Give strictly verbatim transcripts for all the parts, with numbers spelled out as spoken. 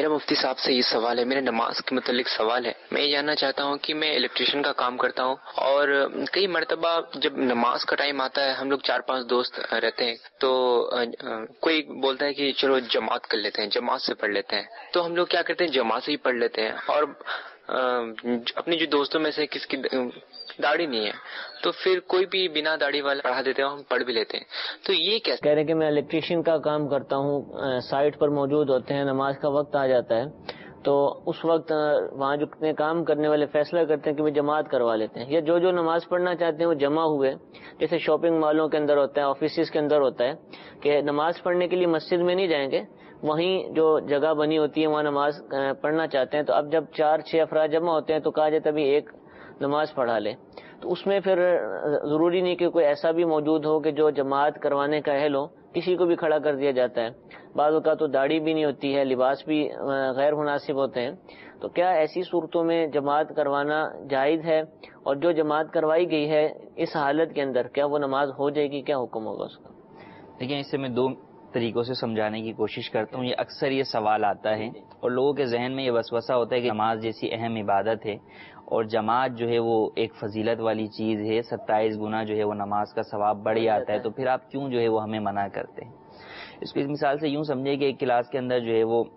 میرا مفتی صاحب سے یہ سوال ہے، میرے نماز کے متعلق سوال ہے. میں یہ جاننا چاہتا ہوں کہ میں الیکٹریشین کا کام کرتا ہوں، اور کئی مرتبہ جب نماز کا ٹائم آتا ہے، ہم لوگ چار پانچ دوست رہتے ہیں، تو کوئی بولتا ہے کہ چلو جماعت کر لیتے ہیں، جماعت سے پڑھ لیتے ہیں. تو ہم لوگ کیا کرتے ہیں، جماعت سے ہی پڑھ لیتے ہیں. اور اپنے جو دوستوں میں سے کس کی داڑھی نہیں ہے تو پھر کوئی بھی بنا داڑھی والا پڑھا دیتے ہیں، ہم پڑھ بھی لیتے ہیں. تو یہ کیسے؟ کہہ رہے ہیں کہ میں الیکٹریشین کا کام کرتا ہوں، سائٹ پر موجود ہوتے ہیں، نماز کا وقت آ جاتا ہے تو اس وقت وہاں جو کام کرنے والے فیصلہ کرتے ہیں کہ وہ جماعت کروا لیتے ہیں، یا جو جو نماز پڑھنا چاہتے ہیں وہ جمع ہوئے. جیسے شاپنگ مالوں کے اندر ہوتا ہے، آفیسز کے اندر ہوتا ہے کہ نماز پڑھنے کے لیے مسجد میں نہیں جائیں گے، وہیں جو جگہ بنی ہوتی ہے وہاں نماز پڑھنا چاہتے ہیں. تو اب جب چار چھ افراد جمع ہوتے ہیں تو کہا جاتا ہے ابھی ایک نماز پڑھا لے. تو اس میں پھر ضروری نہیں کہ کوئی ایسا بھی موجود ہو کہ جو جماعت کروانے کا اہل ہو، کسی کو بھی کھڑا کر دیا جاتا ہے. بعض اوقات تو داڑھی بھی نہیں ہوتی ہے، لباس بھی غیر مناسب ہوتے ہیں. تو کیا ایسی صورتوں میں جماعت کروانا جائز ہے؟ اور جو جماعت کروائی گئی ہے اس حالت کے اندر کیا وہ نماز ہو جائے گی؟ کیا حکم ہوگا اس کا؟ دیکھیں، اس سے میں دو طریقوں سے سمجھانے کی کوشش کرتا ہوں. یہ اکثر یہ سوال آتا ہے اور لوگوں کے ذہن میں یہ وسوسہ ہوتا ہے کہ نماز جیسی اہم عبادت ہے اور جماعت جو ہے وہ ایک فضیلت والی چیز ہے، ستائیس گنا جو ہے وہ نماز کا ثواب بڑھ جاتا ہے، تو پھر آپ کیوں جو ہے وہ ہمیں منع کرتے ہیں؟ اس کو اس مثال سے یوں سمجھے کہ ایک کلاس کے اندر جو ہے وہ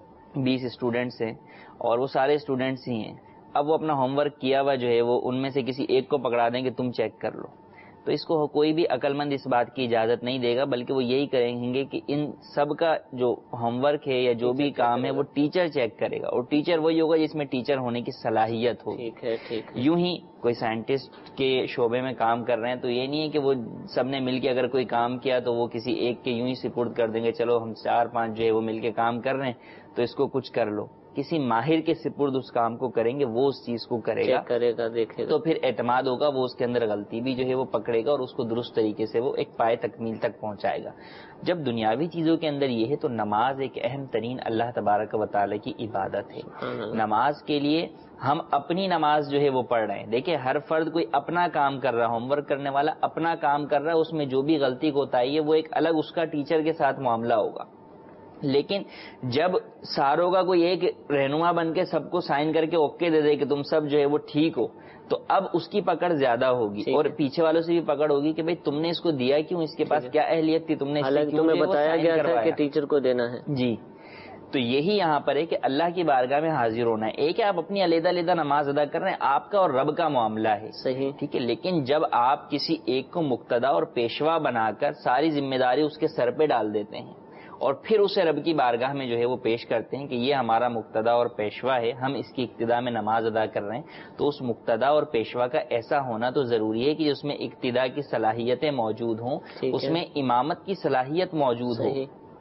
بیس اسٹوڈنٹس ہیں اور وہ سارے اسٹوڈنٹس ہی ہیں. اب وہ اپنا ہوم ورک کیا ہوا جو ہے وہ ان میں سے کسی ایک کو پکڑا دیں کہ تم چیک کر لو، تو اس کو کوئی بھی عقل مند اس بات کی اجازت نہیں دے گا، بلکہ وہ یہی کریں گے کہ ان سب کا جو ہوم ورک ہے یا جو بھی کام ہے وہ ٹیچر چیک کرے گا، اور ٹیچر وہی ہوگا جس میں ٹیچر ہونے کی صلاحیت ہوگی. ٹھیک ہے ٹھیک ہے. یوں ہی کوئی سائنٹسٹ کے شعبے میں کام کر رہے ہیں تو یہ نہیں ہے کہ وہ سب نے مل کے اگر کوئی کام کیا تو وہ کسی ایک کے یوں ہی سپرد کر دیں گے، چلو ہم چار پانچ جو ہے وہ مل کے کام کر رہے ہیں تو اس کو کچھ کر لو. کسی ماہر کے سپرد اس کام کو کریں گے، وہ اس چیز کو کرے گا کرے گا دیکھے گا، تو پھر اعتماد ہوگا، وہ اس کے اندر غلطی بھی جو ہے وہ پکڑے گا اور اس کو درست طریقے سے وہ ایک پائے تکمیل تک پہنچائے گا. جب دنیاوی چیزوں کے اندر یہ ہے تو نماز ایک اہم ترین اللہ تبارک و تعالی کی عبادت ہے. نماز کے لیے ہم اپنی نماز جو ہے وہ پڑھ رہے ہیں. دیکھیں، ہر فرد کوئی اپنا کام کر رہا ہے، ہوم ورک کرنے والا اپنا کام کر رہا ہے، اس میں جو بھی غلطی کوتاہی ہے وہ ایک الگ اس کا ٹیچر کے ساتھ معاملہ ہوگا. لیکن جب ساروں کا کوئی ایک رہنما بن کے سب کو سائن کر کے اوکے دے دے کہ تم سب جو ہے وہ ٹھیک ہو، تو اب اس کی پکڑ زیادہ ہوگی اور پیچھے والوں سے بھی پکڑ ہوگی کہ بھئی تم نے اس کو دیا کیوں، اس کے پاس کیا اہلیت تھی، تم نے تمہیں بتایا گیا تھا کہ ٹیچر کو دینا ہے. جی، تو یہی یہاں پر ہے کہ اللہ کی بارگاہ میں حاضر ہونا ہے. ایک ہے آپ اپنی علیحدہ علیحدہ نماز ادا کر رہے ہیں، آپ کا اور رب کا معاملہ ہے، صحیح، ٹھیک ہے. لیکن جب آپ کسی ایک کو مقتدا اور پیشوا بنا کر ساری ذمہ داری اس کے سر پہ ڈال دیتے ہیں اور پھر اسے رب کی بارگاہ میں جو ہے وہ پیش کرتے ہیں کہ یہ ہمارا مقتدا اور پیشوا ہے، ہم اس کی اقتداء میں نماز ادا کر رہے ہیں، تو اس مقتدا اور پیشوا کا ایسا ہونا تو ضروری ہے کہ اس میں اقتداء کی صلاحیتیں موجود ہوں، اس میں امامت کی صلاحیت موجود ہو.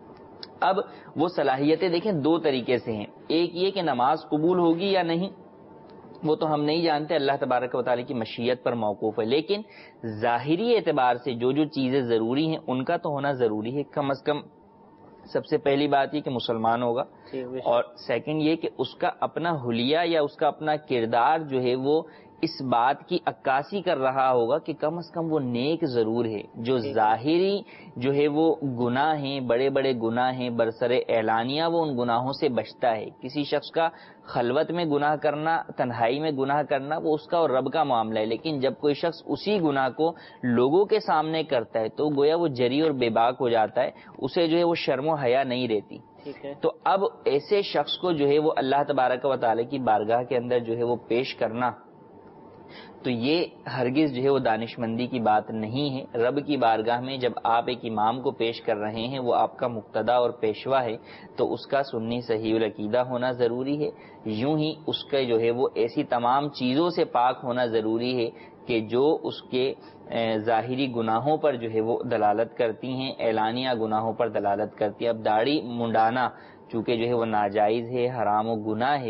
اب وہ صلاحیتیں دیکھیں دو طریقے سے ہیں. ایک یہ کہ نماز قبول ہوگی یا نہیں وہ تو ہم نہیں جانتے، اللہ تبارک و تعالیٰ کی مشیت پر موقوف ہے. لیکن ظاہری اعتبار سے جو جو چیزیں ضروری ہیں ان کا تو ہونا ضروری ہے. کم از کم سب سے پہلی بات یہ کہ مسلمان ہوگا، اور سیکنڈ یہ کہ اس کا اپنا حلیہ یا اس کا اپنا کردار جو ہے وہ اس بات کی عکاسی کر رہا ہوگا کہ کم از کم وہ نیک ضرور ہے. جو ظاہری جو ہے وہ گناہ ہیں، بڑے بڑے گناہ ہیں، برسر اعلانیہ وہ ان گناہوں سے بچتا ہے. کسی شخص کا خلوت میں گناہ کرنا، تنہائی میں گناہ کرنا وہ اس کا اور رب کا معاملہ ہے. لیکن جب کوئی شخص اسی گناہ کو لوگوں کے سامنے کرتا ہے تو گویا وہ جری اور بے باک ہو جاتا ہے، اسے جو ہے وہ شرم و حیا نہیں رہتی. تو اب ایسے شخص کو جو ہے وہ اللہ تبارک و تعالیٰ کی بارگاہ کے اندر جو ہے وہ پیش کرنا تو یہ ہرگز جو ہے وہ دانش مندی کی بات نہیں ہے. رب کی بارگاہ میں جب آپ ایک امام کو پیش کر رہے ہیں، وہ آپ کا مقتدا اور پیشوا ہے، تو اس کا سنی صحیح العقیدہ ہونا ضروری ہے. یوں ہی اس کا جو ہے وہ ایسی تمام چیزوں سے پاک ہونا ضروری ہے کہ جو اس کے ظاہری گناہوں پر جو ہے وہ دلالت کرتی ہیں، اعلانیہ گناہوں پر دلالت کرتی ہیں. اب داڑھی منڈانا چونکہ جو ہے وہ ناجائز ہے، حرام و گناہ ہے،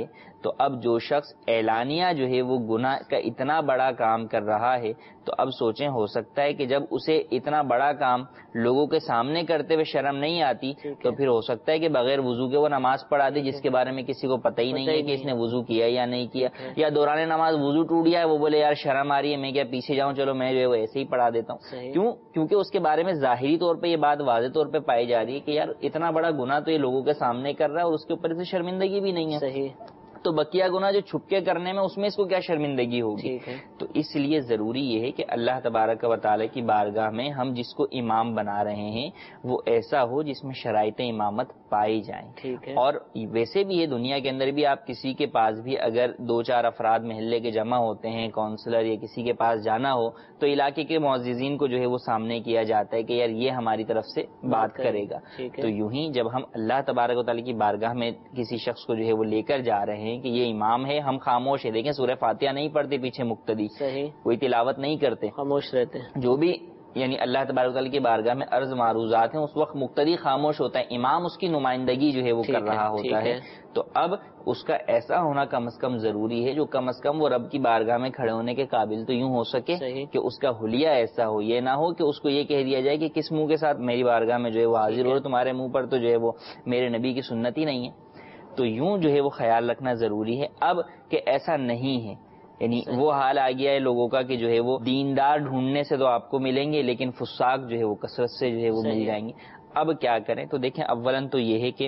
تو اب جو شخص اعلانیہ جو ہے وہ گناہ کا اتنا بڑا کام کر رہا ہے تو اب سوچیں، ہو سکتا ہے کہ جب اسے اتنا بڑا کام لوگوں کے سامنے کرتے ہوئے شرم نہیں آتی تو پھر ہو سکتا ہے کہ بغیر وضو کے وہ نماز پڑھا دے جس کے بارے میں کسی کو پتہ ہی نہیں ہے کہ اس نے وضو کیا یا نہیں کیا، یا دوران نماز وضو ٹوٹ گیا ہے وہ بولے یار شرم آ رہی ہے میں کیا پیچھے جاؤں، چلو میں جو ہے وہ ایسے ہی پڑھا دیتا ہوں. کیوں؟ کیونکہ اس کے بارے میں ظاہری طور پہ یہ بات واضح طور پہ پائی جا رہی ہے کہ یار اتنا بڑا گناہ تو یہ لوگوں کے سامنے کر رہا ہے اور اس کے اوپر سے شرمندگی بھی نہیں ہے. صحیح. تو بقیہ گناہ جو چھپ کے کرنے میں اس میں اس کو کیا شرمندگی ہوگی. تو اس لیے ضروری یہ ہے کہ اللہ تبارک و تعالی کی بارگاہ میں ہم جس کو امام بنا رہے ہیں وہ ایسا ہو جس میں شرائط امامت پائی جائیں. اور ویسے بھی ہے دنیا کے اندر بھی آپ کسی کے پاس بھی اگر دو چار افراد محلے کے جمع ہوتے ہیں، کونسلر یا کسی کے پاس جانا ہو تو علاقے کے معززین کو جو ہے وہ سامنے کیا جاتا ہے کہ یار یہ ہماری طرف سے بات کرے گا. تو یوں ہی جب ہم اللہ تبارک و تعالی کی بارگاہ میں کسی شخص کو جو ہے وہ لے کر جا رہے ہیں کہ یہ امام ہے، ہم خاموش ہے. دیکھیں سورہ فاتحہ نہیں پڑھتے پیچھے مقتدی، کوئی تلاوت نہیں کرتے، خاموش رہتے ہیں. جو بھی یعنی اللہ تبارک و تعالی کی بارگاہ میں عرض معروضات ہیں اس وقت مقتدی خاموش ہوتا ہے، امام اس کی نمائندگی جو ہے وہ کر رہا ہوتا ہے. تو اب اس کا ایسا ہونا کم از کم ضروری ہے جو کم از کم وہ رب کی بارگاہ میں کھڑے ہونے کے قابل تو یوں ہو سکے کہ اس کا حلیہ ایسا ہو، یہ نہ ہو کہ اس کو یہ کہہ دیا جائے کہ کس منہ کے ساتھ میری بارگاہ میں جو ہے وہ حاضر ہو، تمہارے منہ پر تو جو ہے وہ میرے نبی کی سنت ہی نہیں ہے. تو یوں جو ہے وہ خیال رکھنا ضروری ہے اب کہ ایسا نہیں ہے. یعنی وہ حال آ گیا ہے لوگوں کا کہ جو ہے وہ دیندار ڈھونڈنے سے تو آپ کو ملیں گے لیکن فساق جو ہے وہ کثرت سے جو ہے وہ مل جائیں گے. اب کیا کریں؟ تو دیکھیں اولاً تو یہ ہے کہ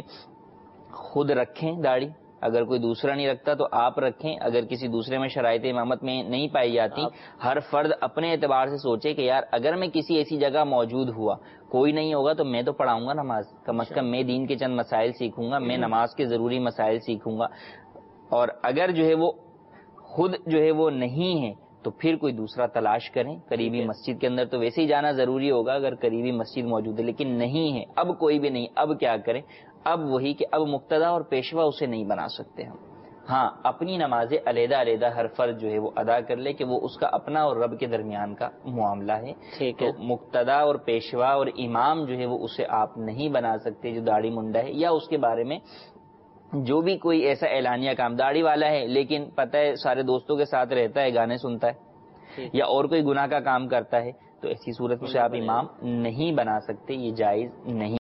خود رکھیں داڑھی، اگر کوئی دوسرا نہیں رکھتا تو آپ رکھیں. اگر کسی دوسرے میں شرائط امامت میں نہیں پائی جاتی، ہر فرد اپنے اعتبار سے سوچے کہ یار اگر میں کسی ایسی جگہ موجود ہوا، کوئی نہیں ہوگا تو میں تو پڑھاؤں گا نماز، کم از کم میں دین کے چند مسائل سیکھوں گا، میں نماز کے ضروری مسائل سیکھوں گا. اور اگر جو ہے وہ خود جو ہے وہ نہیں ہے تو پھر کوئی دوسرا تلاش کریں. قریبی مسجد کے اندر تو ویسے ہی جانا ضروری ہوگا اگر قریبی مسجد موجود ہے، لیکن نہیں ہے، اب کوئی بھی نہیں، اب کیا کریں؟ اب وہی کہ اب مقتدا اور پیشوا اسے نہیں بنا سکتے ہم. ہاں اپنی نمازیں علیحدہ علیحدہ ہر فرد جو ہے وہ ادا کر لے کہ وہ اس کا اپنا اور رب کے درمیان کا معاملہ ہے. تو مقتدا اور پیشوا اور امام جو ہے وہ اسے آپ نہیں بنا سکتے جو داڑھی منڈا ہے، یا اس کے بارے میں جو بھی کوئی ایسا اعلانیہ کام، داڑھی والا ہے لیکن پتہ ہے سارے دوستوں کے ساتھ رہتا ہے، گانے سنتا ہے، یا اور کوئی گناہ کا کام کرتا ہے، تو ایسی صورت میں سے آپ امام نہیں بنا سکتے، یہ جائز نہیں.